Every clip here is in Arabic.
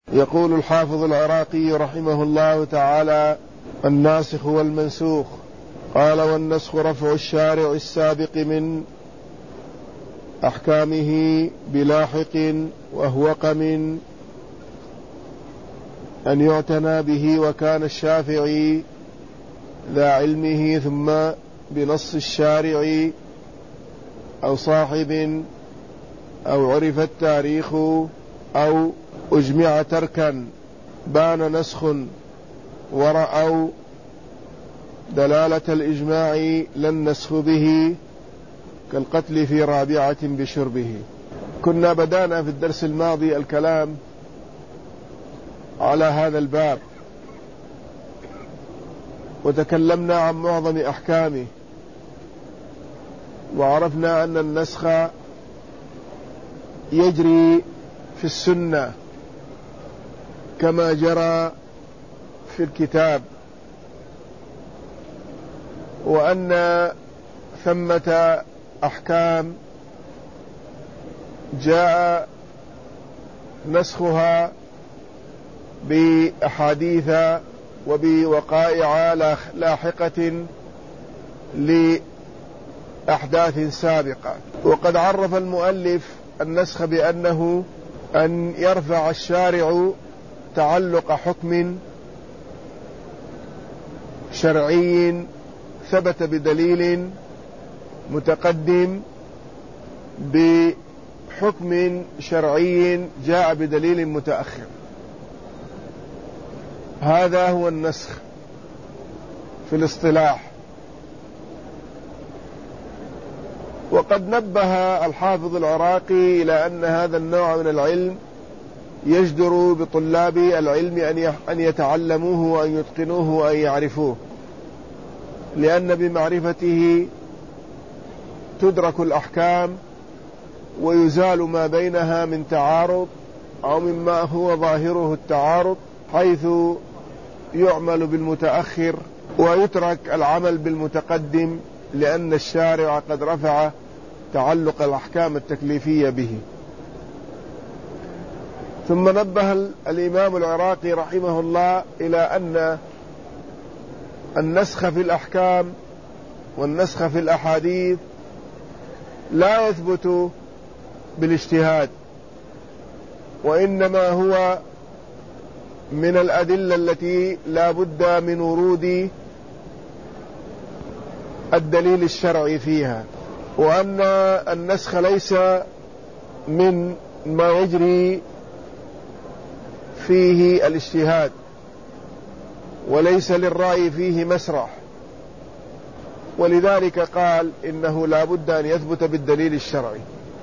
يقول الحافظ العراقي رحمه الله تعالى: الناسخ والمنسوخ. قال: والنسخ رفع الشارع السابق من أحكامه بلاحق وأهوق من أن يعتنى به، وكان الشافعي ذا علمه، ثم بنص الشارع أو صاحب، أو عرف التاريخ، أو أجمع تركا بان نسخ، ورأوا دلالة الإجماع لا النسخ به، كالقتل في رابعة بشربه. كنا بدأنا في الدرس الماضي الكلام على هذا الباب، وتكلمنا عن معظم أحكامه، وعرفنا أن النسخ يجري في السنة كما جرى في الكتاب، وأن ثمة أحكام جاء نسخها بأحاديث وبوقائع لاحقة لأحداث سابقة. وقد عرف المؤلف النسخ بأنه أن يرفع الشارع تعلق حكم شرعي ثبت بدليل متقدم بحكم شرعي جاء بدليل متأخر. هذا هو النسخ في الاصطلاح. وقد نبه الحافظ العراقي إلى أن هذا النوع من العلم يجدر بطلاب العلم أن يتعلموه وأن يتقنوه وأن يعرفوه، لأن بمعرفته تدرك الأحكام ويزال ما بينها من تعارض أو مما هو ظاهره التعارض، حيث يعمل بالمتأخر ويترك العمل بالمتقدم، لأن الشارع قد رفع تعلق الأحكام التكليفية به. ثم نبه الإمام العراقي رحمه الله إلى أن النسخ في الأحكام والنسخ في الأحاديث لا يثبت بالاجتهاد، وإنما هو من الأدلة التي لا بد من ورود الدليل الشرعي فيها، وأن النسخ ليس من ما يجري فيه الاجتهاد، وليس للرأي فيه مسرح، ولذلك قال إنه لا بد أن يثبت بالدليل الشرعي.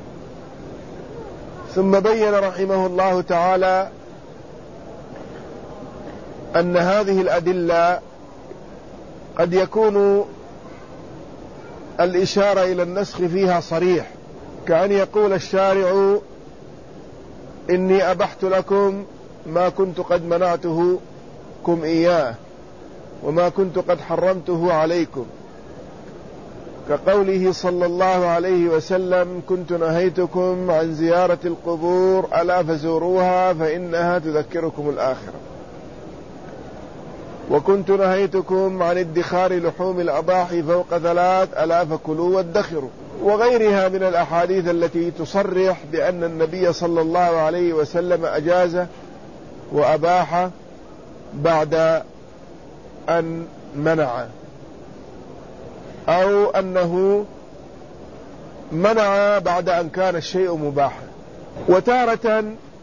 ثم بين رحمه الله تعالى أن هذه الأدلة قد يكون الإشارة إلى النسخ فيها صريح، كأن يقول الشارع: إني أبحت لكم ما كنت قد منعتكم إياه، وما كنت قد حرمته عليكم، كقوله صلى الله عليه وسلم: كنت نهيتكم عن زيارة القبور ألا فزوروها فإنها تذكركم الآخرة، وكنت نهيتكم عن ادخار لحوم الأضاحي فوق 3 ألا فكلوا وادخروا، وغيرها من الأحاديث التي تصرح بأن النبي صلى الله عليه وسلم أجاز وأباح بعد أن منع، أو أنه منع بعد أن كان الشيء مباحا. وتارة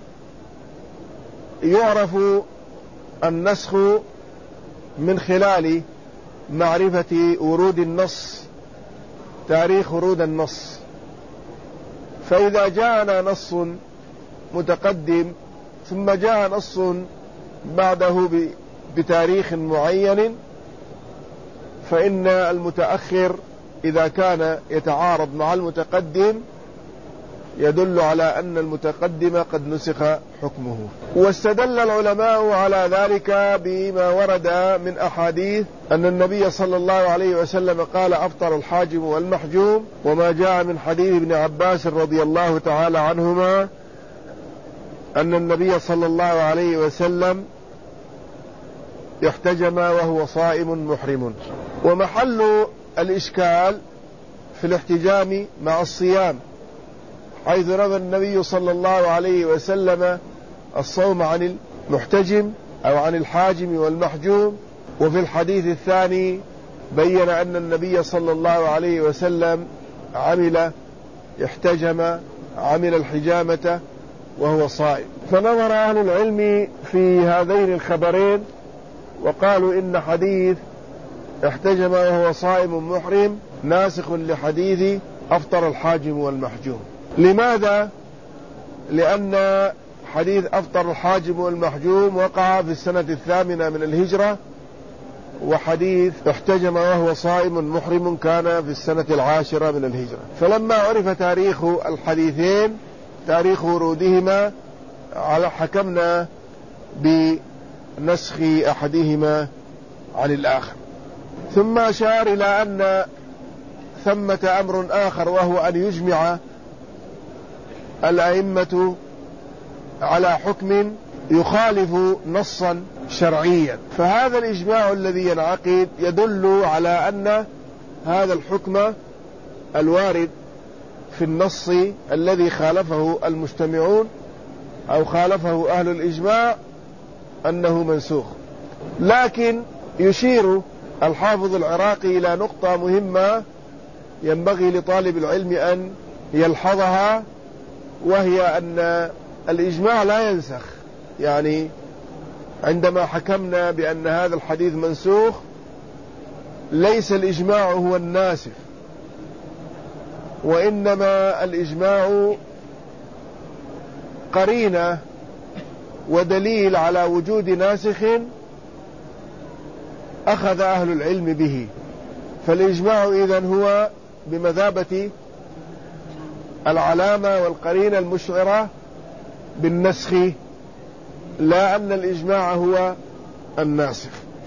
يعرف النسخ من خلال معرفة ورود النص، تاريخ ورود النص، فإذا جاءنا نص متقدم ثم جاء نص بعده بتاريخ معين، فإن المتأخر إذا كان يتعارض مع المتقدم يدل على أن المتقدم قد نسخ حكمه. واستدل العلماء على ذلك بما ورد من أحاديث أن النبي صلى الله عليه وسلم قال: أفطر الحاجم والمحجوم، وما جاء من حديث ابن عباس رضي الله تعالى عنهما أن النبي صلى الله عليه وسلم احتجم وهو صائم محرم. ومحل الإشكال في الاحتجام مع الصيام، حيث روى النبي صلى الله عليه وسلم الصوم عن المحتجم أو عن الحاجم والمحجوم، وفي الحديث الثاني بين أن النبي صلى الله عليه وسلم احتجم عمل الحجامة وهو صائم. فنظر أهل العلم في هذين الخبرين وقالوا إن حديث احتجم وهو صائم محرم ناسخ لحديث أفطر الحاجم والمحجوم. لماذا؟ لأن حديث أفطر الحاجم والمحجوم وقع في السنة 8 من الهجرة، وحديث احتجم وهو صائم محرم كان في السنة 10 من الهجرة. فلما عرف تاريخ الحديثين، تاريخ ورودهما، حكمنا بنسخ أحدهما عن الآخر. ثم أشار إلى أن ثمة أمر آخر، وهو أن يجمع الأئمة على حكم يخالف نصا شرعيا، فهذا الإجماع الذي ينعقد يدل على أن هذا الحكم الوارد في النص الذي خالفه المجتمعون أو خالفه أهل الإجماع أنه منسوخ. لكن يشير الحافظ العراقي إلى نقطة مهمة ينبغي لطالب العلم أن يلحظها، وهي أن الإجماع لا ينسخ. يعني عندما حكمنا بأن هذا الحديث منسوخ، ليس الإجماع هو الناسخ، وإنما الإجماع قرينة ودليل على وجود ناسخ أخذ أهل العلم به. فالإجماع إذن هو بمثابة العلامة والقرينة المشعرة بالنسخ، لا أن الإجماع هو الناسخ.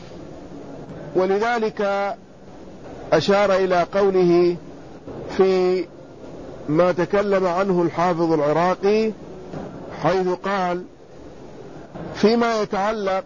ولذلك أشار إلى قوله في ما تكلم عنه الحافظ العراقي، حيث قال فيما يتعلق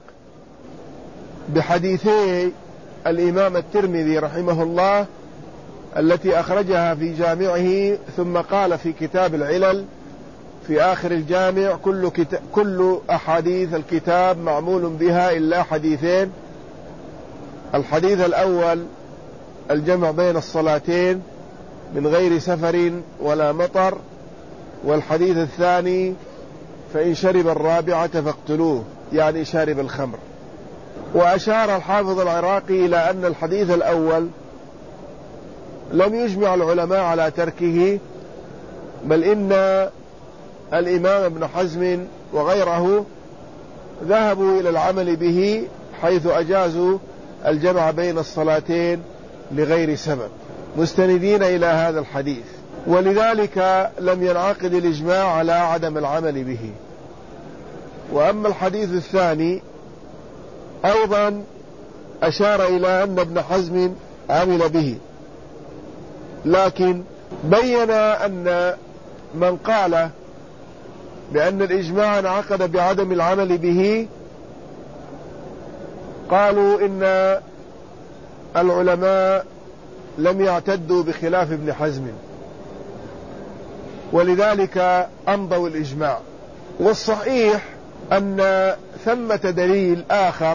بحديثي الإمام الترمذي رحمه الله التي أخرجها في جامعه، ثم قال في كتاب العلل في آخر الجامع كل أحاديث الكتاب معمول بها إلا حديثين: الحديث الأول الجمع بين الصلاتين من غير سفر ولا مطر، والحديث الثاني فإن شرب الرابعة فاقتلوه، يعني شارب الخمر. وأشار الحافظ العراقي إلى أن الحديث الأول لم يجمع العلماء على تركه، بل إن الإمام ابن حزم وغيره ذهبوا إلى العمل به، حيث أجازوا الجمع بين الصلاتين لغير سبب، مستندين إلى هذا الحديث. ولذلك لم ينعقد الإجماع على عدم العمل به. وأما الحديث الثاني أيضا أشار إلى أن ابن حزم عمل به، لكن بين أن من قال بأن الإجماع انعقد بعدم العمل به قالوا إن العلماء لم يعتدوا بخلاف ابن حزم، ولذلك أمضوا الإجماع. والصحيح أن ثمة دليل آخر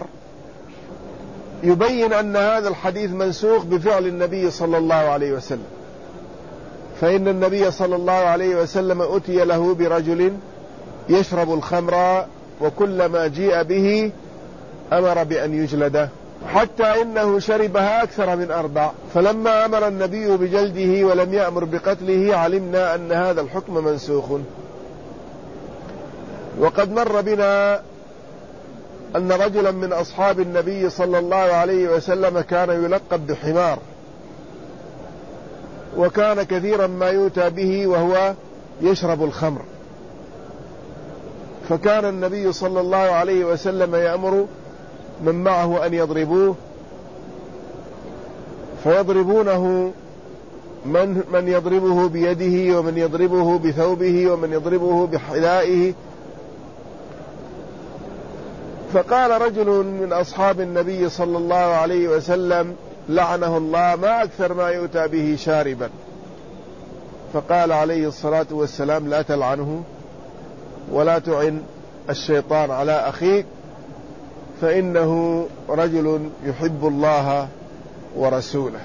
يبين أن هذا الحديث منسوخ بفعل النبي صلى الله عليه وسلم. فإن النبي صلى الله عليه وسلم أتي له برجل يشرب الخمر، وكلما جيء به أمر بأن يجلده، حتى إنه شربها أكثر من 4. فلما أمر النبي بجلده ولم يأمر بقتله علمنا أن هذا الحكم منسوخ. وقد مر بنا أن رجلا من أصحاب النبي صلى الله عليه وسلم كان يلقب بحمار، وكان كثيرا ما يؤتى به وهو يشرب الخمر، فكان النبي صلى الله عليه وسلم يأمر من معه أن يضربوه، فيضربونه، من يضربه بيده، ومن يضربه بثوبه، ومن يضربه بحذائه، فقال رجل من أصحاب النبي صلى الله عليه وسلم لعنه الله ما أكثر ما يؤتى به شاربا. فقال عليه الصلاة والسلام لا تلعنه ولا تعن الشيطان على أخيك فإنه رجل يحب الله ورسوله.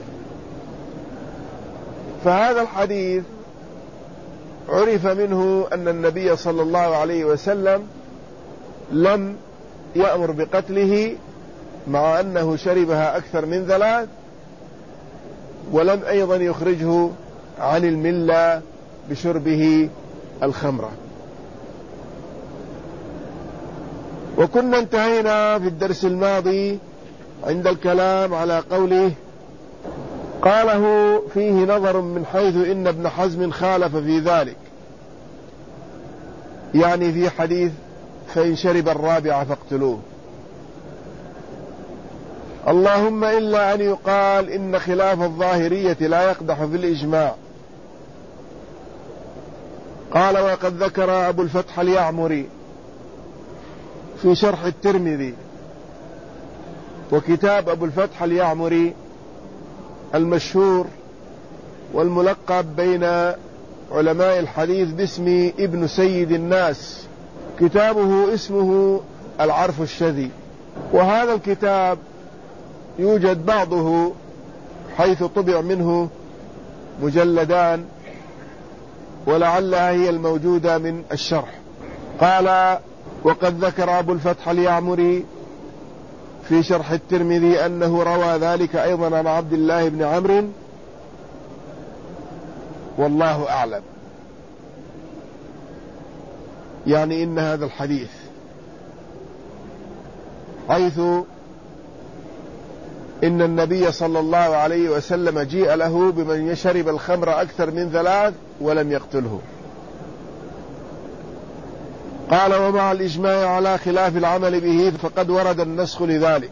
فهذا الحديث عرف منه أن النبي صلى الله عليه وسلم لم يأمر بقتله مع أنه شربها أكثر من 3، ولم أيضا يخرجه عن الملة بشربه الخمرة. وكنا انتهينا في الدرس الماضي عند الكلام على قوله قاله فيه نظر من حيث إن ابن حزم خالف في ذلك، يعني في حديث فإن شرب الرابعة فاقتلوه، اللهم إلا أن يقال إن خلاف الظاهرية لا يقدح في الإجماع. قال وقد ذكر أبو الفتح اليعمري في شرح الترمذي، وكتاب أبو الفتح اليعمري المشهور والملقب بين علماء الحديث باسم ابن سيد الناس، كتابه اسمه العرف الشذي. وهذا الكتاب يوجد بعضه حيث طبع منه مجلدان، ولعلها هي الموجودة من الشرح. قال وقد ذكر أبو الفتح اليعمري في شرح الترمذي أنه روى ذلك أيضا عن عبد الله بن عمرو، والله أعلم. يعني إن هذا الحديث حيث إن النبي صلى الله عليه وسلم جيء له بمن يشرب الخمر أكثر من 3 ولم يقتله. قال ومع الإجماع على خلاف العمل به فقد ورد النسخ لذلك،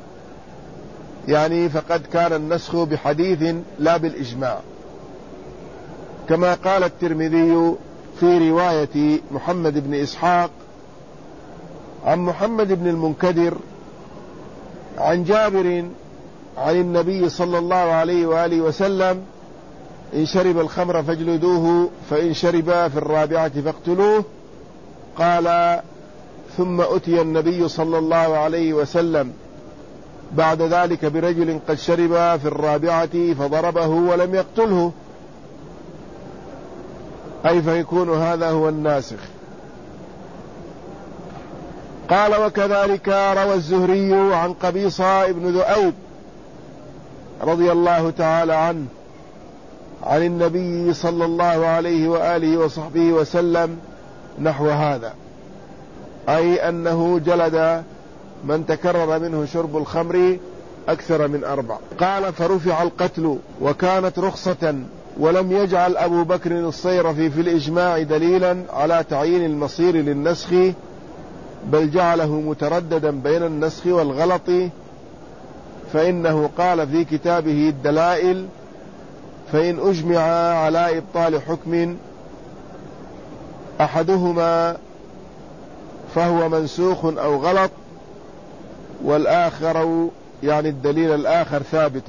يعني فقد كان النسخ بحديث لا بالإجماع، كما قال الترمذي في رواية محمد بن إسحاق عن محمد بن المنكدر عن جابر عن النبي صلى الله عليه وآله وسلم إن شرب الخمر فاجلدوه فإن شرب في الرابعة فاقتلوه. قال ثم أتي النبي صلى الله عليه وسلم بعد ذلك برجل قد شرب في الرابعة فضربه ولم يقتله، أي فيكون هذا هو الناسخ. قال وكذلك روى الزهري عن قبيصة بن ذؤيب رضي الله تعالى عنه عن النبي صلى الله عليه وآله وصحبه وسلم نحو هذا، أي أنه جلد من تكرر منه شرب الخمر أكثر من 4. قال فرفع القتل وكانت رخصة، ولم يجعل أبو بكر الصيرفي في الإجماع دليلا على تعيين المصير للنسخ، بل جعله مترددا بين النسخ والغلط، فإنه قال في كتابه الدلائل فإن أجمع على إبطال حكم أحدهما فهو منسوخ أو غلط، والآخر يعني الدليل الآخر ثابت.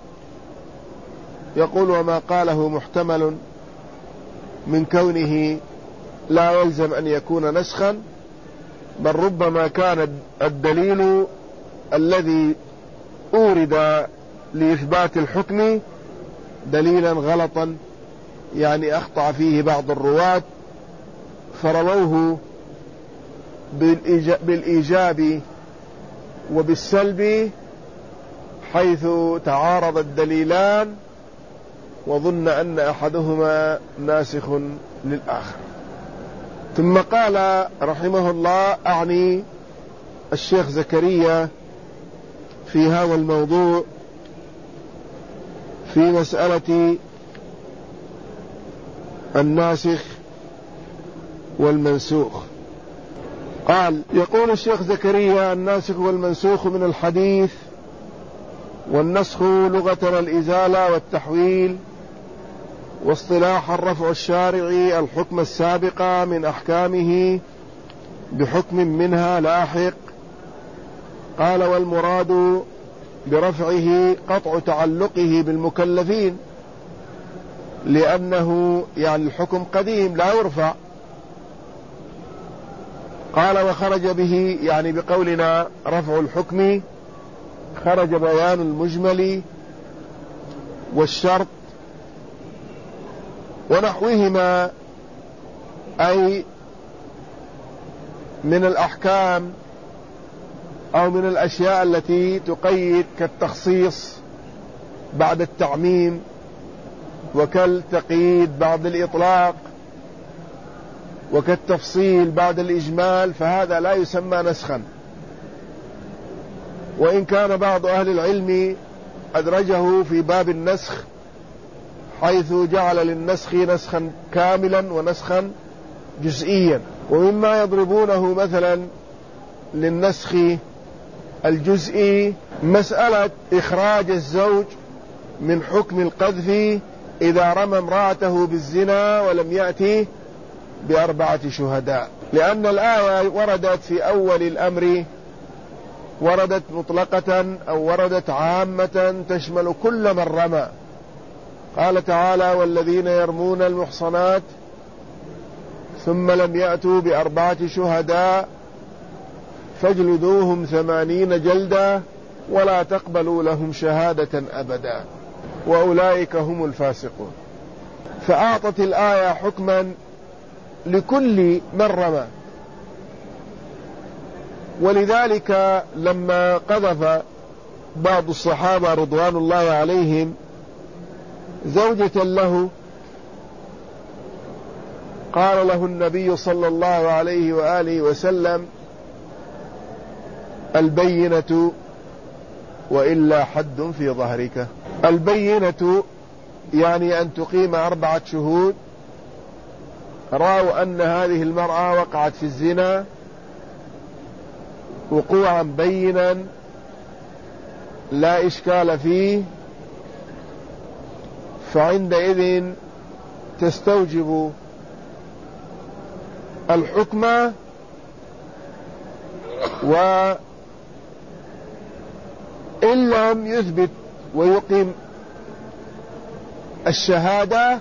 يقول وما قاله محتمل من كونه لا يلزم أن يكون نسخا، بل ربما كان الدليل الذي أورد لإثبات الحكم دليلا غلطا، يعني أخطأ فيه بعض الرواة فرووه بالإيجاب وبالسلب حيث تعارض الدليلان، وظن أن أحدهما ناسخ للآخر. ثم قال رحمه الله أعني الشيخ زكريا في هذا الموضوع في مسألة الناسخ والمنسوخ. قال يقول الشيخ زكريا الناسخ والمنسوخ من الحديث، والنسخ لغة الإزالة والتحويل، واصطلاحا رفع الشارع الحكم السابق من أحكامه بحكم منها لاحق قال والمراد برفعه قطع تعلقه بالمكلفين، لأنه يعني الحكم قديم لا يرفع. قال وخرج به يعني بقولنا رفع الحكم خرج بيان المجمل والشرط ونحوهما، أي من الأحكام أو من الأشياء التي تقيد كالتخصيص بعد التعميم وكالتقييد بعد الإطلاق وكالتفصيل بعد الإجمال، فهذا لا يسمى نسخا. وإن كان بعض أهل العلم أدرجه في باب النسخ، حيث جعل للنسخ نسخا كاملا ونسخا جزئيا. ومما يضربونه مثلا للنسخ الجزئي مسألة إخراج الزوج من حكم القذف إذا رمى امرأته بالزنا ولم يأتي ب4 شهداء، لأن الآية وردت في أول الأمر، وردت مطلقة أو وردت عامة تشمل كل من رمى. قال تعالى والذين يرمون المحصنات ثم لم يأتوا ب4 شهداء فاجلدوهم 80 جلدة ولا تقبلوا لهم شهادة أبدا وأولئك هم الفاسقون. فأعطت الآية حكما لكل من رمى. ولذلك لما قذف بعض الصحابة رضوان الله عليهم زوجة له، قال له النبي صلى الله عليه وآله وسلم البينة وإلا حد في ظهرك. البينة يعني أن تقيم 4 شهود رأوا أن هذه المرأة وقعت في الزنا وقوعا بينا لا إشكال فيه، فعندئذ تستوجب الحكم، وإن لم يثبت ويقيم الشهادة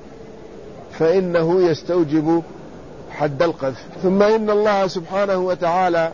فإنه يستوجب حد القذف. ثم إن الله سبحانه وتعالى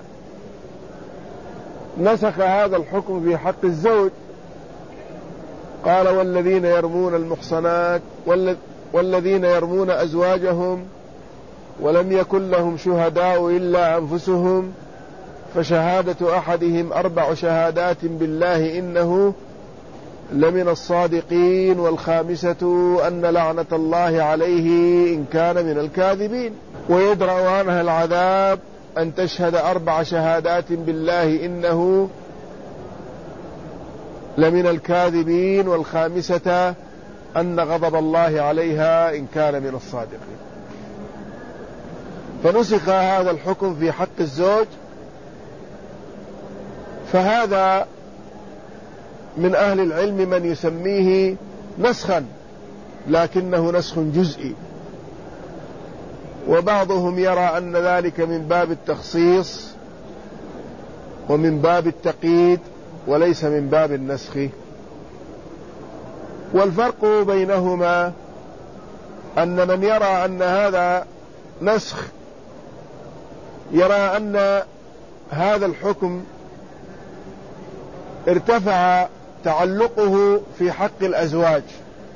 نسخ هذا الحكم في حق الزوج، قال والذين يرمون المحصنات والذين يرمون أزواجهم ولم يكن لهم شهداء إلا أنفسهم فشهادة أحدهم 4 شهادات بالله إنه لمن الصادقين والخامسة أن لعنة الله عليه إن كان من الكاذبين. ويدرأ عنها العذاب أن تشهد 4 شهادات بالله إنه لمن الكاذبين والخامسة أن غضب الله عليها إن كان من الصادقين. فنسخ هذا الحكم في حق الزوج، فهذا من أهل العلم من يسميه نسخا لكنه نسخ جزئي، وبعضهم يرى أن ذلك من باب التخصيص ومن باب التقييد وليس من باب النسخ. والفرق بينهما أن من يرى أن هذا نسخ يرى أن هذا الحكم ارتفع تعلقه في حق الأزواج،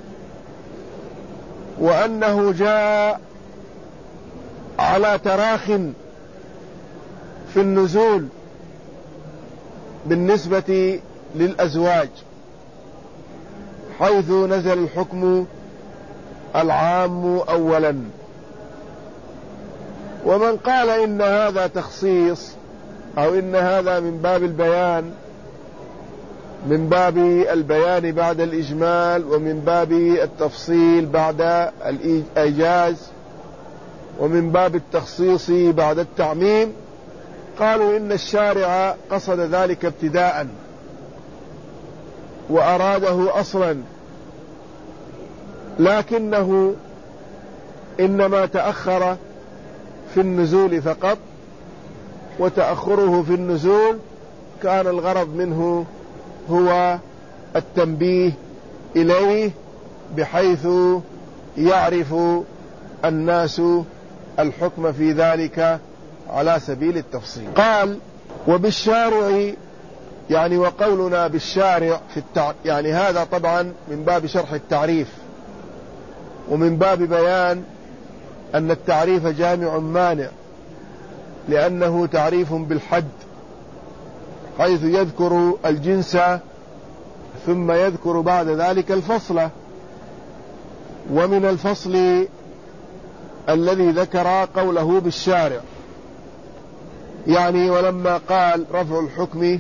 وأنه جاء على تراخ في النزول بالنسبة للأزواج، حيث نزل الحكم العام أولا. ومن قال إن هذا تخصيص أو إن هذا من باب البيان، من باب البيان بعد الإجمال ومن باب التفصيل بعد الإيجاز ومن باب التخصيص بعد التعميم، قالوا إن الشارع قصد ذلك ابتداء وأراده أصلا، لكنه إنما تأخر في النزول فقط، وتأخره في النزول كان الغرض منه هو التنبيه إليه بحيث يعرف الناس الحكم في ذلك على سبيل التفصيل. قال وبالشارع، يعني وقولنا بالشارع يعني هذا طبعا من باب شرح التعريف ومن باب بيان أن التعريف جامع مانع، لأنه تعريف بالحد، حيث يذكر الجنس ثم يذكر بعد ذلك الفصل. ومن الفصل الذي ذكر قوله بالشارع، يعني ولما قال رفع الحكم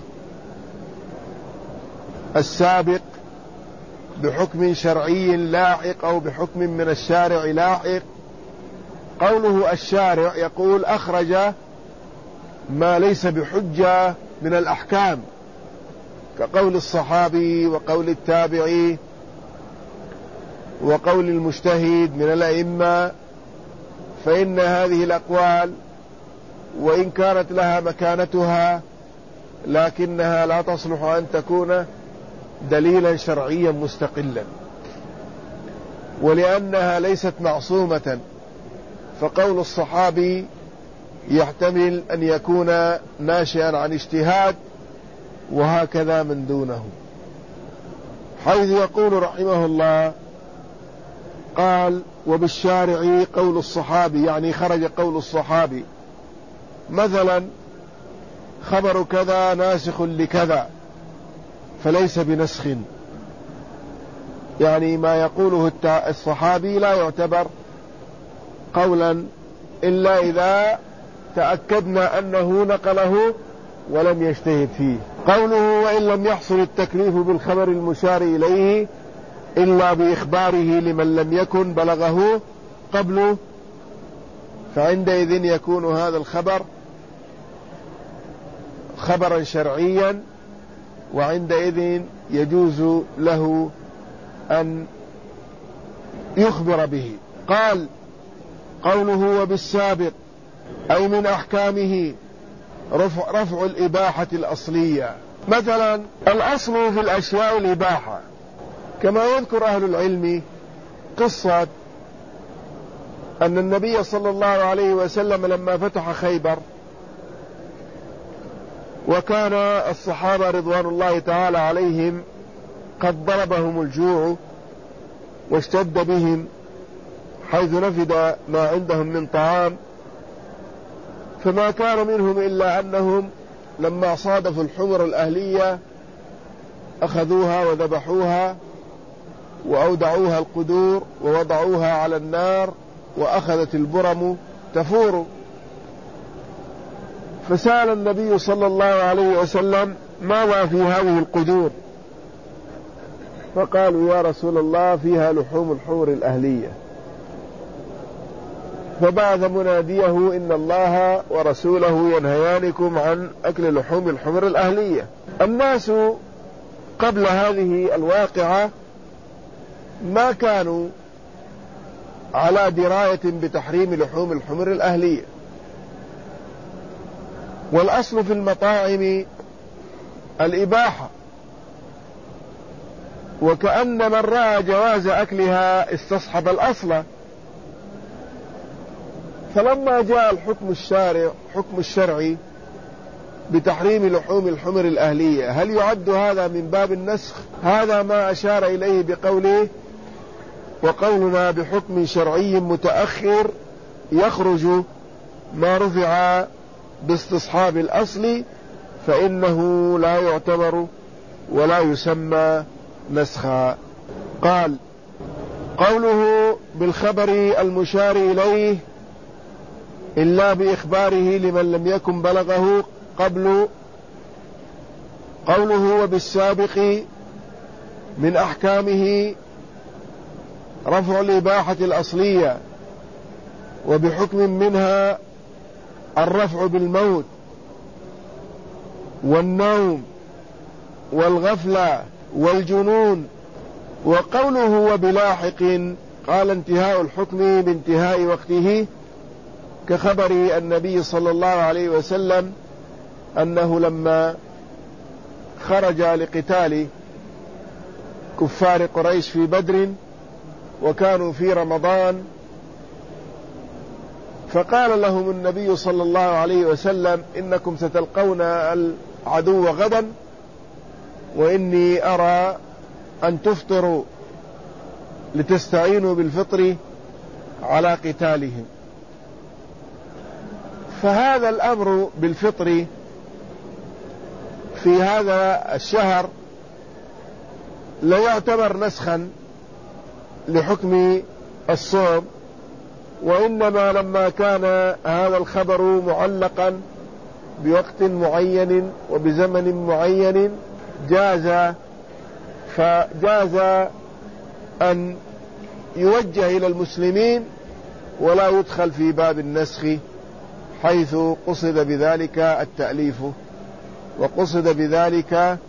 السابق بحكم شرعي لاحق أو بحكم من الشارع لاحق، قوله الشارع يقول أخرج ما ليس بحجة من الأحكام، كقول الصحابي وقول التابعي وقول المجتهد من الأئمة، فإن هذه الأقوال وإن كانت لها مكانتها لكنها لا تصلح أن تكون دليلا شرعيا مستقلا، ولأنها ليست معصومة، فقول الصحابي يحتمل أن يكون ناشئا عن اجتهاد وهكذا من دونه، حيث يقول رحمه الله قال وبالشارع قول الصحابي، يعني خرج قول الصحابي، مثلا خبر كذا ناسخ لكذا فليس بنسخ، يعني ما يقوله الصحابي لا يعتبر قولا إلا إذا تأكدنا أنه نقله ولم يجتهد فيه. قوله وإن لم يحصل التكليف بالخبر المشار إليه إلا بإخباره لمن لم يكن بلغه قبله، فعندئذ يكون هذا الخبر خبرا شرعيا، وعندئذ يجوز له أن يخبر به. قال قوله وبالسابق أي من أحكامه رفع الإباحة الأصلية. مثلا الأصل في الأشياء الإباحة، كما يذكر أهل العلم قصة أن النبي صلى الله عليه وسلم لما فتح خيبر وكان الصحابة رضوان الله تعالى عليهم قد ضربهم الجوع واشتد بهم حيث نفد ما عندهم من طعام، فما كان منهم إلا أنهم لما صادفوا الحمر الأهلية أخذوها وذبحوها وأودعوها القدور ووضعوها على النار وأخذت البرم تفور. فسأل النبي صلى الله عليه وسلم ماذا في هذه القدور؟ فقالوا يا رسول الله فيها لحوم الحمر الأهلية. فبعث مناديه إن الله ورسوله ينهيانكم عن أكل لحوم الحمر الأهلية. الناس قبل هذه الواقعة ما كانوا على دراية بتحريم لحوم الحمر الأهلية، والأصل في المطاعم الإباحة، وكأن من رأى جواز أكلها استصحب الأصل. فلما جاء حكم الشرعي بتحريم لحوم الحمر الأهلية، هل يعد هذا من باب النسخ؟ هذا ما أشار إليه بقوله وقولنا بحكم شرعي متأخر يخرج ما رفع باستصحاب الأصل، فإنه لا يعتبر ولا يسمى نسخا. قال قوله بالخبر المشار إليه إلا بإخباره لمن لم يكن بلغه قبل، قوله وبالسابق من أحكامه رفع الإباحة الأصلية، وبحكم منها الرفع بالموت والنوم والغفلة والجنون. وقوله وبلاحق قال انتهاء الحكم بانتهاء وقته، كخبر النبي صلى الله عليه وسلم أنه لما خرج لقتال كفار قريش في بدر وكانوا في رمضان، فقال لهم النبي صلى الله عليه وسلم: إنكم ستلقون العدو غدا، وإني أرى أن تفطروا لتستعينوا بالفطر على قتالهم. فهذا الأمر بالفطر في هذا الشهر لا يعتبر نسخا لحكم الصوم، وإنما لما كان هذا الخبر معلقا بوقت معين وبزمن معين فجاز أن يوجه إلى المسلمين ولا يدخل في باب النسخ، حيث قصد بذلك التأليف وقصد بذلك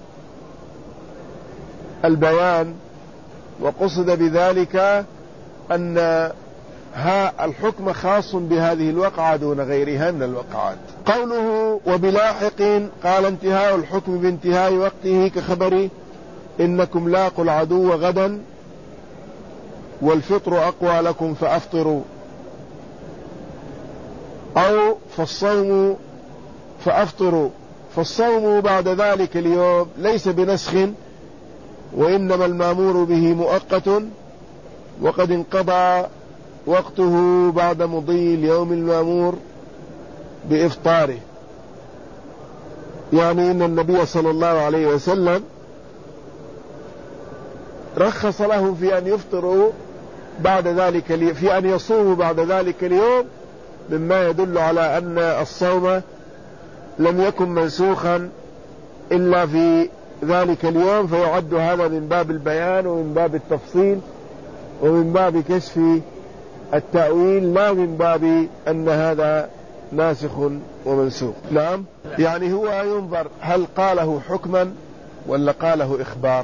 البيان وقصد بذلك أن الحكم خاص بهذه الوقعة دون غيرها من الوقعات. قوله وبلاحق قال انتهاء الحكم بانتهاء وقته كخبر إنكم لاقوا العدو غدا والفطر أقوى لكم فأفطروا، أو فالصوم فأفطروا، فالصوم بعد ذلك اليوم ليس بنسخ، وإنما المأمور به مؤقت وقد انقضى وقته بعد مضي اليوم المأمور بإفطاره. يعني إن النبي صلى الله عليه وسلم رخص لهم في أن يفطروا بعد ذلك في أن يصوموا بعد ذلك اليوم، مما يدل على أن الصوم لم يكن منسوخا إلا في ذلك اليوم، فيعد هذا من باب البيان ومن باب التفصيل ومن باب كشف التأويل، لا من باب أن هذا ناسخ ومنسوخ. نعم، يعني هو ينظر هل قاله حكما ولا قاله إخبار.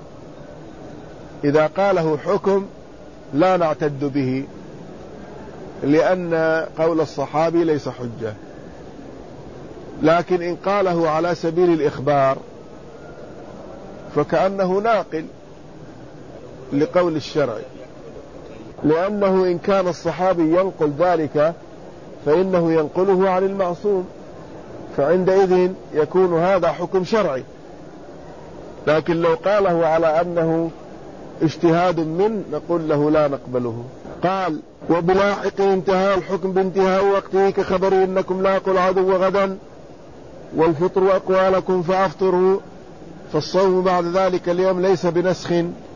إذا قاله حكم لا نعتد به، لأن قول الصحابي ليس حجة، لكن إن قاله على سبيل الإخبار فكأنه ناقل لقول الشرع، لأنه إن كان الصحابي ينقل ذلك فإنه ينقله عن المعصوم، فعندئذ يكون هذا حكم شرعي. لكن لو قاله على أنه اجتهاد نقول له لا نقبله. قال وبلاحق انتهاء الحكم بانتهاء وقته كخبر إنكم لاقوا العدو غدا والفطر أقوى لكم فأفطروا، فالصوم بعد ذلك اليوم ليس بنسخ،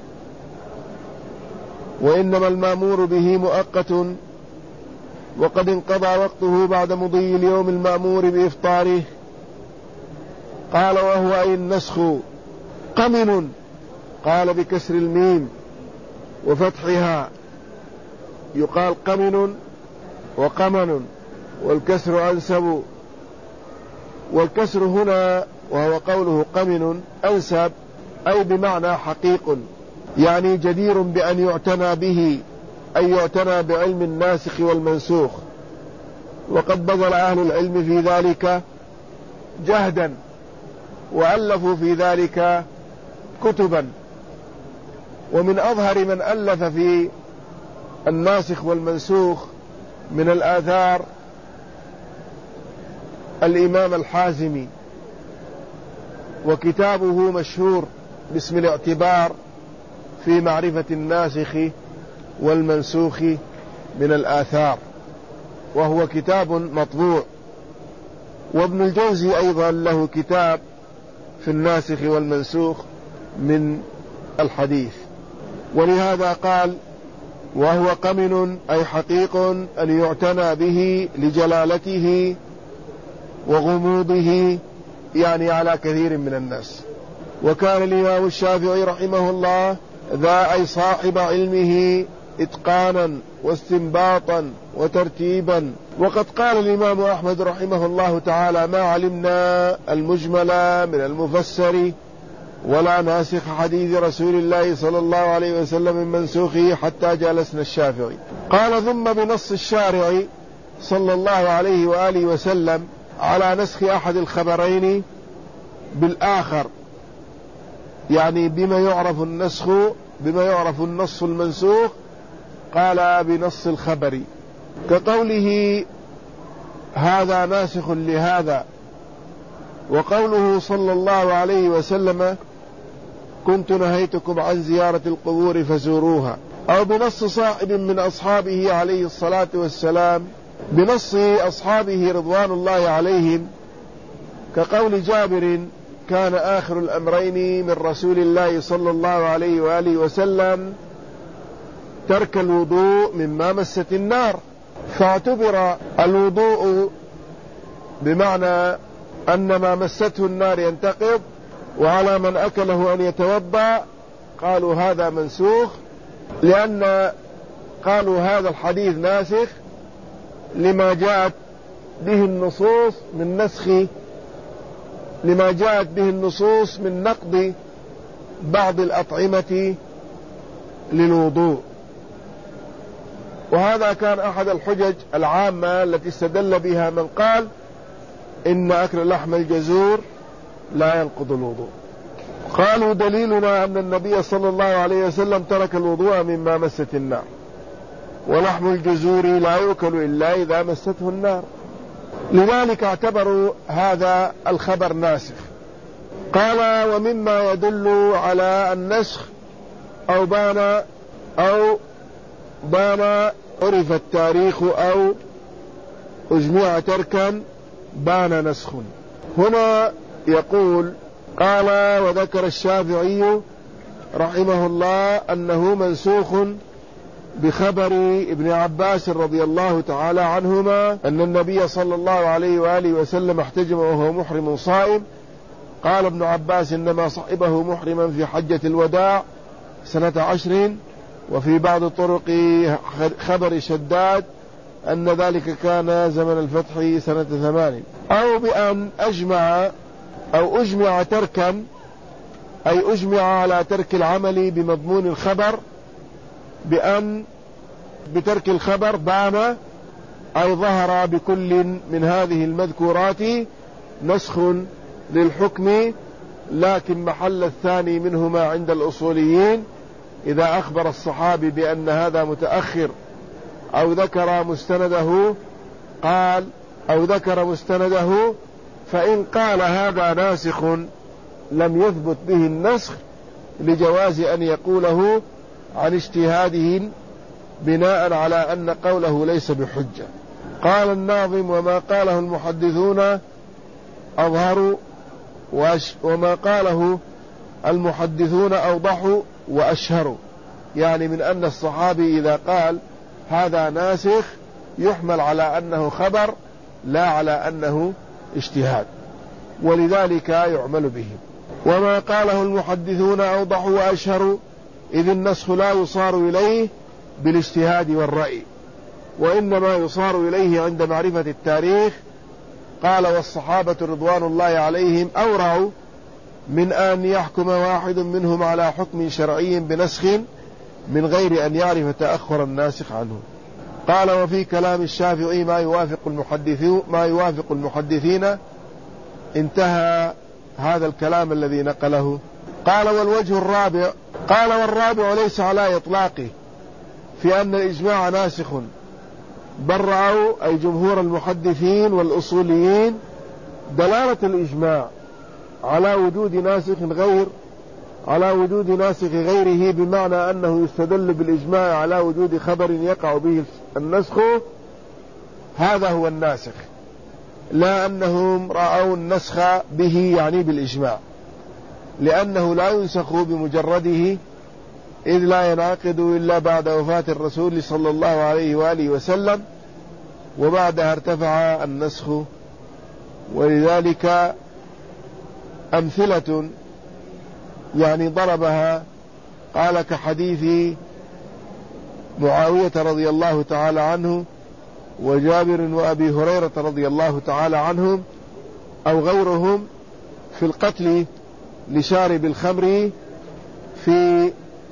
وإنما المأمور به مؤقت وقد انقضى وقته بعد مضي اليوم المأمور بإفطاره. قال وهو أي النسخ قمن، قال بكسر الميم وفتحها، يقال قمن وقمن والكسر أنسب، والكسر هنا وهو قوله قمن أنسب أي بمعنى حقيق، يعني جدير بأن يعتنى به، أي يعتنى بعلم الناسخ والمنسوخ. وقد بذل أهل العلم في ذلك جهدا وألفوا في ذلك كتبا، ومن أظهر من ألف في الناسخ والمنسوخ من الآثار الإمام الحازمي، وكتابه مشهور باسم الاعتبار في معرفة الناسخ والمنسوخ من الآثار، وهو كتاب مطبوع. وابن الجوزي أيضا له كتاب في الناسخ والمنسوخ من الحديث. ولهذا قال وهو قمن أي حقيق أن يعتنى به لجلالته وغموضه، يعني على كثير من الناس. وكان الإمام الشافعي رحمه الله ذا أي صاحب علمه إتقانا واستنباطا وترتيبا. وقد قال الإمام أحمد رحمه الله تعالى ما علمنا المجمل من المفسر ولا ناسخ حديث رسول الله صلى الله عليه وسلم من منسوخه حتى جالسنا الشافعي. قال ثم بنص الشارع صلى الله عليه وآله وسلم على نسخ أحد الخبرين بالآخر يعني بما يعرف النص المنسوخ، قال بنص الخبر، كقوله هذا ناسخ لهذا، وقوله صلى الله عليه وسلم كنت نهيتكم عن زيارة القبور فزوروها، أو بنص صاحب من أصحابه عليه الصلاة والسلام، بنص أصحابه رضوان الله عليهم، كقول جابر كان آخر الأمرين من رسول الله صلى الله عليه وآله وسلم ترك الوضوء مما مست النار، فاعتبر الوضوء بمعنى أن ما مسته النار ينتقض، وعلى من أكله أن يتوضأ. قالوا هذا منسوخ، لأن قالوا هذا الحديث ناسخ لما جاءت به النصوص من نقض بعض الأطعمة للوضوء. وهذا كان أحد الحجج العامة التي استدل بها من قال إن أكل لحم الجزور لا ينقض الوضوء. قالوا دليلنا أن النبي صلى الله عليه وسلم ترك الوضوء مما مست النار، ولحم الجزور لا يؤكل إلا إذا مسته النار، لذلك اعتبروا هذا الخبر ناسخ. قال ومما يدل على النسخ أو بان عرف التاريخ أو أجمع تركا بان نسخ. هنا يقول قال وذكر الشافعي رحمه الله أنه منسوخ بخبر ابن عباس رضي الله تعالى عنهما أن النبي صلى الله عليه وآله وسلم احتجم وهو محرم صائم. قال ابن عباس إنما صحبه محرما في حجة الوداع سنة 10، وفي بعض طرق خبر شداد أن ذلك كان زمن الفتح سنة 8. أو بأن أجمع تركا، أي أجمع على ترك العمل بمضمون الخبر، بأن بترك الخبر بان أي ظهر بكل من هذه المذكورات نسخ للحكم، لكن محل الثاني منهما عند الأصوليين إذا أخبر الصحابي بأن هذا متأخر أو ذكر مستنده فإن قال هذا ناسخ لم يثبت به النسخ، لجواز أن يقوله عن اجتهاده بناء على أن قوله ليس بحجة. قال الناظم وما قاله المحدثون أظهر وما قاله المحدثون أوضح وأشهر، يعني من أن الصحابي إذا قال هذا ناسخ يحمل على أنه خبر لا على أنه اجتهاد، ولذلك يعمل به. وما قاله المحدثون أوضح وأشهر، إذ النسخ لا يصار إليه بالاجتهاد والرأي، وإنما يصار إليه عند معرفة التاريخ. قال والصحابة رضوان الله عليهم أورعوا من أن يحكم واحد منهم على حكم شرعي بنسخ من غير أن يعرف تأخر الناسخ عنه. قال وفي كلام الشافعي ما يوافق المحدثين. انتهى هذا الكلام الذي نقله. قال والوجه الرابع، قال والرابع ليس على إطلاقه في أن الإجماع ناسخ، بل رأوا أي جمهور المحدثين والأصوليين دلالة الإجماع على وجود ناسخ غيره، بمعنى أنه يستدل بالإجماع على وجود خبر يقع به النسخ، هذا هو الناسخ، لا أنهم رأوا النسخ به يعني بالإجماع، لأنه لا ينسخ بمجرده، إذ لا ينعقد إلا بعد وفاة الرسول صلى الله عليه وآله وسلم، وبعدها ارتفع النسخ. ولذلك أمثلة يعني ضربها، قال كحديث معاوية رضي الله تعالى عنه وجابر وأبي هريرة رضي الله تعالى عنهم أو غيرهم في القتل لشارب الخمر في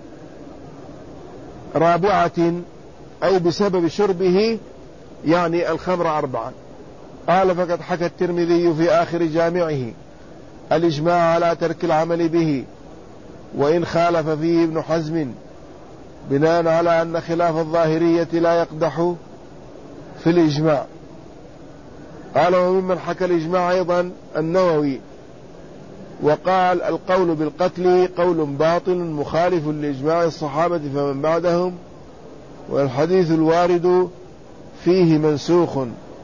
رابعة، أي بسبب شربه يعني الخمر 4. قال فقد حكى الترمذي في آخر جامعه الإجماع على ترك العمل به، وإن خالف فيه ابن حزم بناء على أن خلاف الظاهرية لا يقدح في الإجماع. قال وممن حكى الإجماع أيضا النووي، وقال القول بالقتل قول باطل مخالف لإجماع الصحابة فمن بعدهم، والحديث الوارد فيه منسوخ،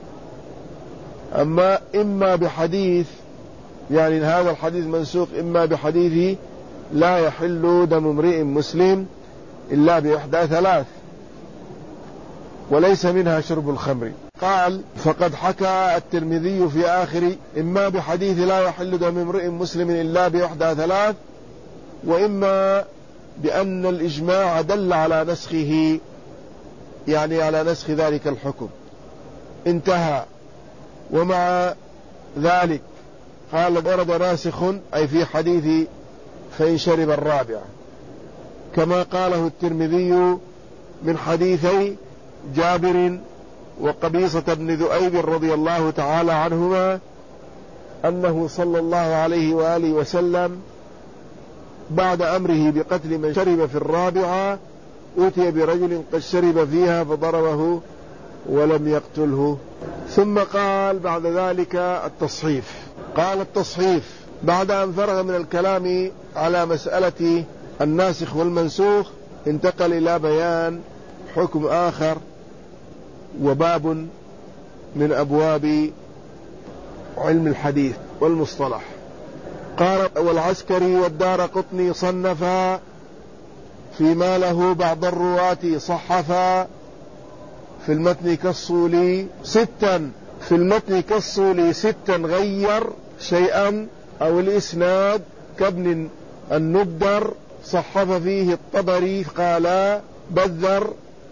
إما بحديث يعني هذا الحديث منسوخ إما بحديث لا يحل دم امرئ مسلم إلا بإحدى ثلاث، وليس منها شرب الخمر. قال فقد حكى الترمذي في آخر إما بحديث لا يحل دم امرئ مسلم إلا بإحدى ثلاث، وإما بأن الإجماع دل على نسخه، يعني على نسخ ذلك الحكم، انتهى. ومع ذلك قال ورد ناسخ أي في حديث فإن شرب الرابع، كما قاله الترمذي من حديثي جابر وقبيصة بن ذؤيب رضي الله تعالى عنهما أنه صلى الله عليه وآله وسلم بعد أمره بقتل من شرب في الرابعة أتي برجل قد شرب فيها فضربه ولم يقتله. ثم قال بعد ذلك التصحيف. قال التصحيف بعد أن فرغ من الكلام على مسألة الناسخ والمنسوخ انتقل إلى بيان حكم آخر وباب من أبواب علم الحديث والمصطلح. قال والعسكري والدارقطني صنفا فيما له بعض الرواة صحفا في المتن كالصولي ستا، في المتن كالصولي ستا غير شيئا أو الإسناد كابن الندر صحف فيه الطبري قال بذر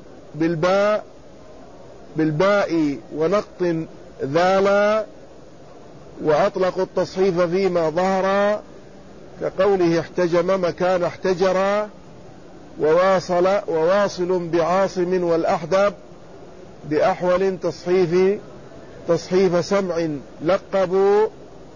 بالباء ونقط ذالا، وأطلقوا التصحيف فيما ظهر كقوله احتجم مكان احتجر، وواصل بعاصم والأحدب بأحول تصحيف سمع لقبوا،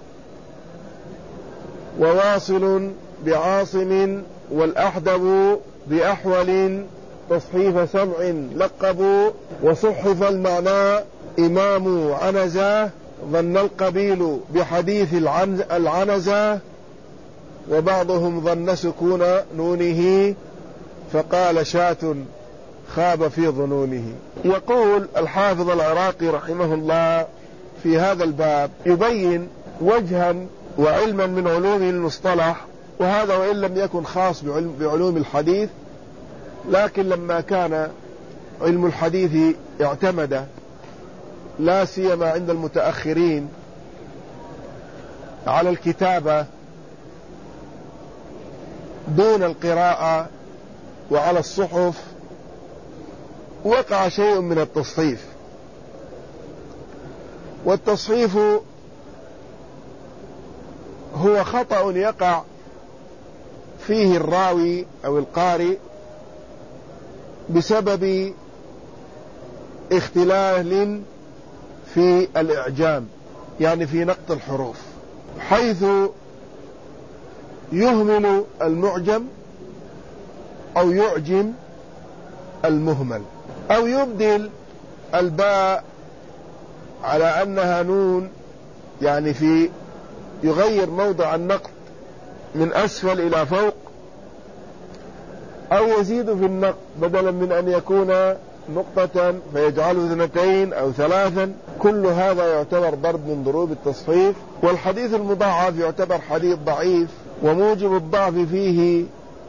وواصل بعاصم والأحدب بأحول تصحيف سمع لقبوا، وصحف المعنى إمام عنزة ظن القبيل بحديث العنزة، وبعضهم ظن سكون نونه فقال شاة خاب في ظنونه. يقول الحافظ العراقي رحمه الله في هذا الباب يبين وجها وعلما من علوم المصطلح، وهذا وإن لم يكن خاص بعلوم الحديث، لكن لما كان علم الحديث اعتمد لا سيما عند المتأخرين على الكتابة دون القراءة وعلى الصحف، وقع شيء من التصحيف. والتصحيف هو خطأ يقع فيه الراوي أو القارئ بسبب اختلال في الإعجام، يعني في نقط الحروف، حيث يهمل المعجم أو يعجم المهمل، أو يبدل الباء على أنها نون، يعني يغير موضع النقط من أسفل إلى فوق، أو يزيد في النقط بدلا من أن يكون نقطة فيجعله 2 أو 3. كل هذا يعتبر ضرب من ضروب التصحيف. والحديث المضاعف يعتبر حديث ضعيف، وموجب الضعف فيه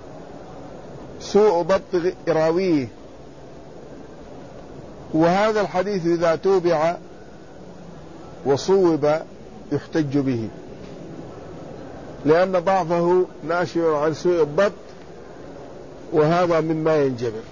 سوء ضبط راويه، وهذا الحديث إذا توبع وصوب يحتج به، لأن ضعفه ناشئ عن سوء الضبط، وهذا مما ينجبر.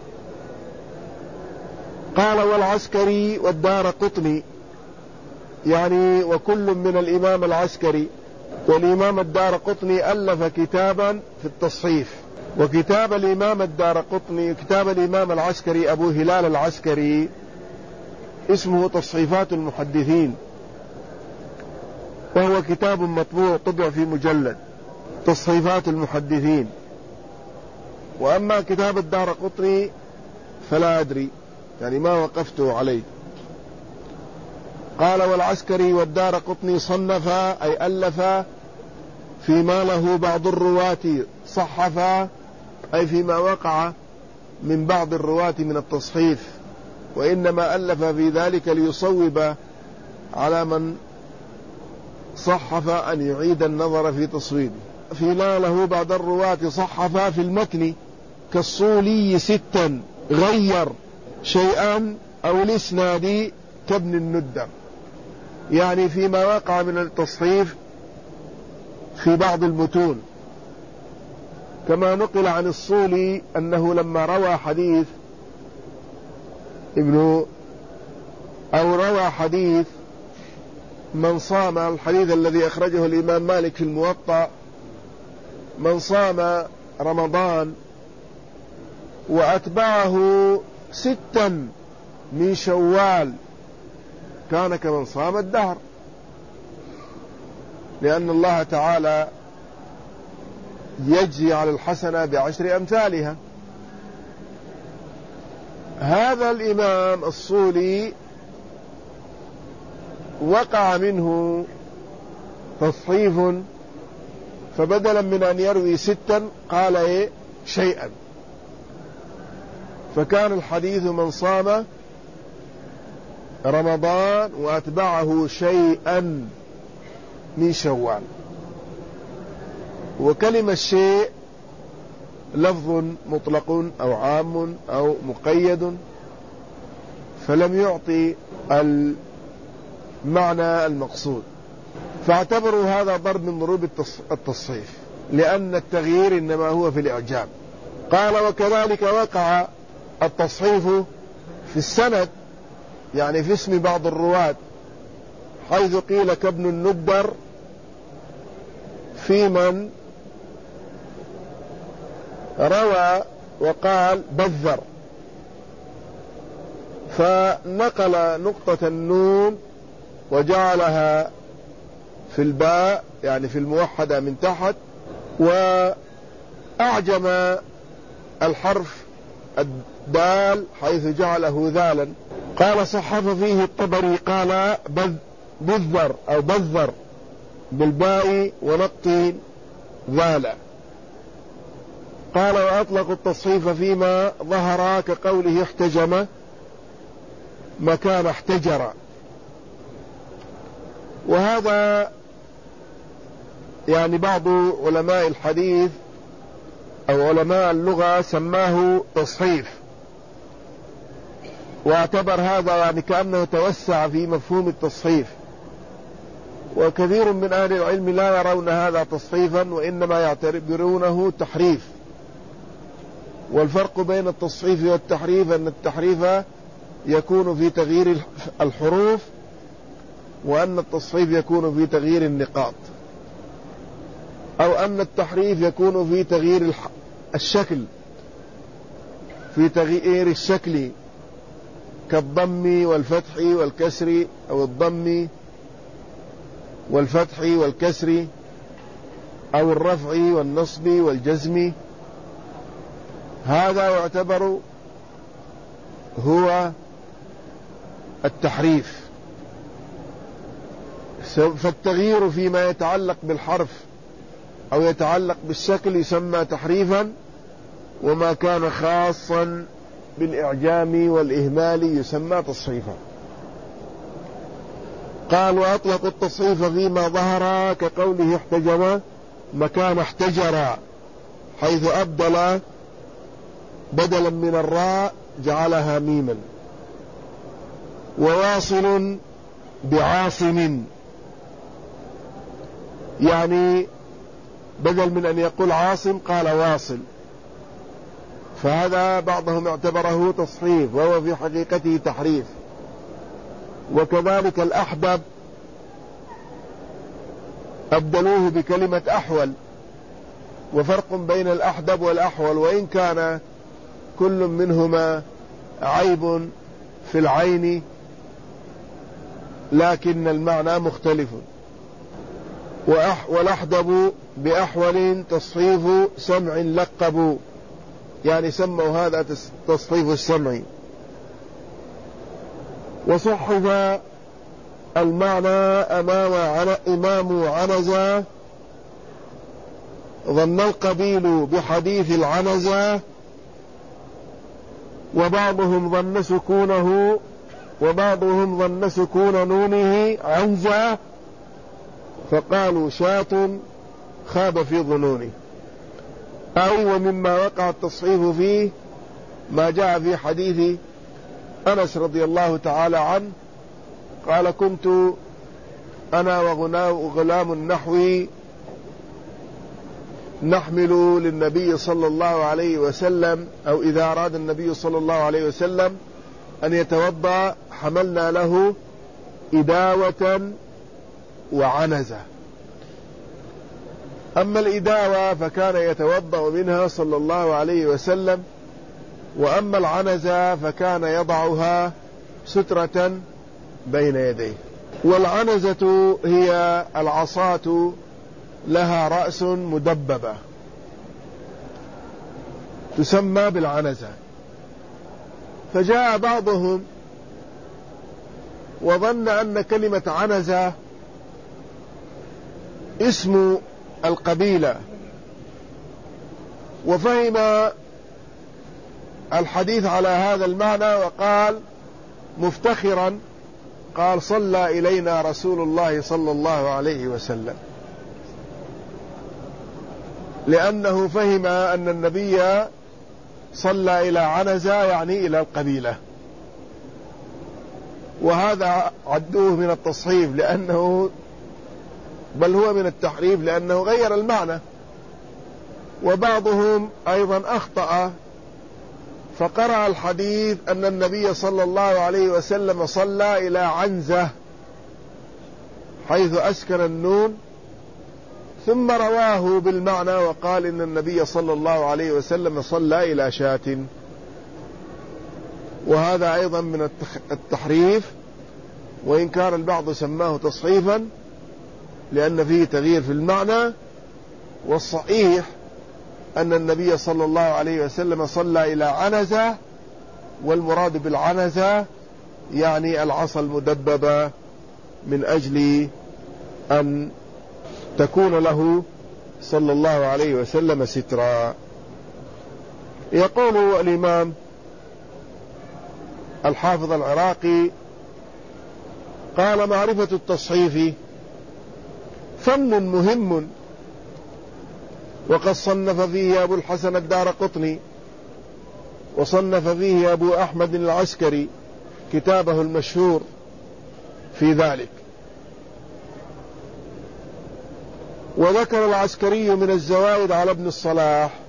قال والعسكري والدارقطني، يعني وكل من الإمام العسكري والإمام الدارقطني ألف كتابا في التصحيف. وكتاب الإمام الدارقطني كتاب الإمام العسكري أبو هلال العسكري اسمه تصحيفات المحدثين، وهو كتاب مطبوع طبع في مجلد. تصحيفات المحدثين. وأما كتاب الدارقطني فلا أدري، يعني ما وقفت عليه. قال: والعسكري والدارقطني صنفا أي ألفا فيما له بعض الرواة، صحفا أي فيما وقع من بعض الرواة من التصحيف، وإنما ألف في ذلك ليصوب على من صحف أن يعيد النظر في تصويبه. فيما له بعض الرواة صحفا في المتن كالصولي 6 غير شيئا أو الإسناد كابن الندر، يعني فيما وقع من التصحيف في بعض المتون، كما نقل عن الصولي أنه لما روى حديث روى حديث من صام، الحديث الذي أخرجه الإمام مالك في الموطأ: من صام رمضان وأتبعه 6 من شوال كان كمن صام الدهر، لأن الله تعالى يجزي على الحسنة ب10 أمثالها. هذا الإمام الصولي وقع منه تصحيف، فبدلا من أن يروي 6 قال شيئا، فكان الحديث من صام رمضان وأتبعه شيئا من شوال. وكلمة شيء لفظ مطلق أو عام أو مقيد، فلم يعطي المعنى المقصود، فاعتبروا هذا ضرب من ضروب التصحيف، لأن التغيير إنما هو في الإعجام. قال: وكذلك وقع التصحيف في السند، يعني في اسم بعض الرواة، حيث قيل كابن الندر في من روى وقال بذر، فنقل نقطة النون وجعلها في الباء، يعني في الموحدة من تحت، وأعجم الحرف الدال حيث جعله ذالا. قال: صحف فيه الطبري قال بذر أو بذر بالباء ونقط ذالا. قال: وأطلق التصحيف فيما ظهر كقوله احتجم مكان احتجر. وهذا يعني بعض علماء الحديث أو علماء اللغة سماه تصحيف، واعتبر هذا يعني كأنه توسع في مفهوم التصحيف. وكثير من أهل العلم لا يرون هذا تصحيفا، وإنما يعتبرونه تحريف. والفرق بين التصحيف والتحريف أن التحريف يكون في تغيير الحروف، وأن التصحيف يكون في تغيير النقاط، أو أن التحريف يكون في تغيير الشكل، في تغيير الشكل كالضم والفتح والكسر، أو الضم والفتح والكسر، أو الرفع والنصب والجزم. هذا يعتبر هو التحريف. فالتغيير فيما يتعلق بالحرف أو يتعلق بالشكل يسمى تحريفا، وما كان خاصا بالإعجام والإهمال يسمى تصحيفا. قال: وأطلق التصحيف فيما ظهر كقوله احتجم مكان احتجر، حيث أبدل بدلا من الراء جعلها ميما. وواصل بعاصم، يعني بدل من أن يقول عاصم قال واصل، فهذا بعضهم اعتبره تصحيف وهو في حقيقته تحريف. وكذلك الأحبب أبدلوه بكلمة أحول، وفرق بين الأحدب والأحول، وإن كان كل منهما عيب في العين لكن المعنى مختلف. والأحدب بأحول تصحيف سمع لقبوا، يعني سموا هذا تصحيف السمع. وصحف المعنى إمام عنزة ظن القبيل بحديث العنزة، وبعضهم ظن سكون نونه عنزة، فقالوا شاة خاب في ظنونه. أي ومما وقع التصحيف فيه ما جاء في حديث أنس رضي الله تعالى عنه قال: كنت أنا وغلام النحوي نحمل للنبي صلى الله عليه وسلم، أو إذا أراد النبي صلى الله عليه وسلم أن يتوضأ حملنا له إداوة وعنزة. أما الإداوة فكان يتوضأ منها صلى الله عليه وسلم، وأما العنزة فكان يضعها سترة بين يديه. والعنزة هي العصاة لها رأس مدببة تسمى بالعنزة. فجاء بعضهم وظن أن كلمة عنزة اسم القبيلة، وفهم الحديث على هذا المعنى وقال مفتخرا، قال: صلى إلينا رسول الله صلى الله عليه وسلم، لأنه فهم أن النبي صلى إلى عنزة يعني إلى القبيلة. وهذا عدوه من التصحيف بل هو من التحريف لأنه غير المعنى. وبعضهم أيضا أخطأ فقرأ الحديث أن النبي صلى الله عليه وسلم صلى إلى عنزة حيث أسكن النون، ثم رواه بالمعنى وقال إن النبي صلى الله عليه وسلم صلى إلى شاة. وهذا أيضا من التحريف، وإن كان البعض سماه تصحيفا لأن فيه تغيير في المعنى. والصحيح أن النبي صلى الله عليه وسلم صلى إلى عنزة، والمراد بالعنزة يعني العصا المدببة من أجل أن تكون له صلى الله عليه وسلم سترا. يقول الإمام الحافظ العراقي: قال: معرفة التصحيف فن مهم، وقد صنف فيه أبو الحسن الدارقطني، وصنف فيه أبو أحمد العسكري كتابه المشهور في ذلك. وذكر العسكري من الزوائد على ابن الصلاح